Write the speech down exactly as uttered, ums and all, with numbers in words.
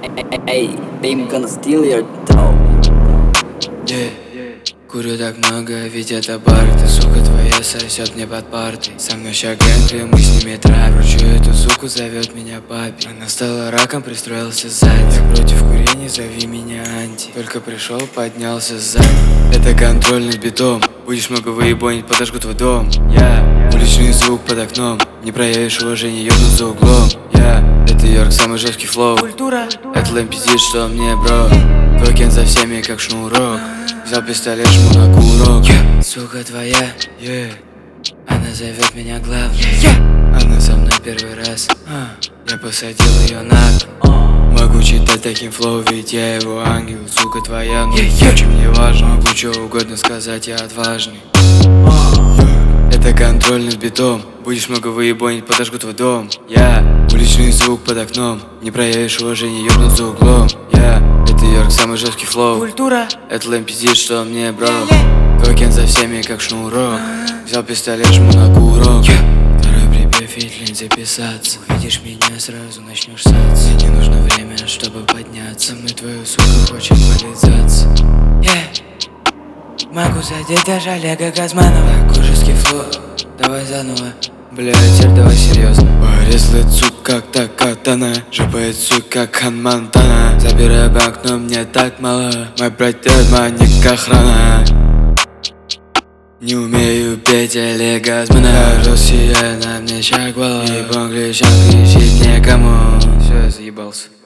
Эй, I'm gonna steal your dough. Yeah. Курю так много, ведь это бар. Ты, сука твоя, сосет мне под партой. Со мной ща гэнг, мы с ними травим. Кручу эту суку, зовет меня папе. Она стала раком, пристроился сзади. Я против курения, зови меня анти. Только пришел, поднялся сзади. Это контроль над битом. Будешь много выебонить, подожгу твой дом. Я уличный звук под окном. Не проявишь уважения, ёбнут за углом. Я это Йорк, самый жесткий флоу. Культура. Это лэм пиздит, что мне, бро. Твой кен за всеми, как шнурок. Взял пистолет, жму на курок. yeah. Сука твоя, yeah. Она зовет меня главной. yeah. Она со мной первый раз. uh. Я посадил ее на uh. Могу читать таким флоу, ведь я его ангел. Сука твоя, ну yeah, yeah. Очень мне важно. Могу что угодно сказать, я отважный. uh. Это контроль над битом. Будешь много выебонить, подожгу твой дом. Я уличный звук под окном. Не проявишь уважения, ёбнут за углом. Я это Йорк, самый жесткий флоу. Культура. Это лэм пиздит, что мне, бро. Твой кен за всеми, как шнурок. Взял пистолет, жму на курок. Второй припев, ведь записаться. Увидишь меня, сразу начнешь саться. Мне не нужно время, чтобы подняться. Мы твою суку хочет полизаться. yeah. Могу задеть даже Олега Газманова. Кужеский флоу, давай заново. Бля, теперь давай серьезно. Порез лицу, как та катана. Жопает сука, как Хан Монтана. Забирай банк, но мне так мало. Мой брат маньяк, охрана. Не умею петь Олег Газманов. Россия на мне ща голова. Ебан клещам кричит некому. Все, я заебался.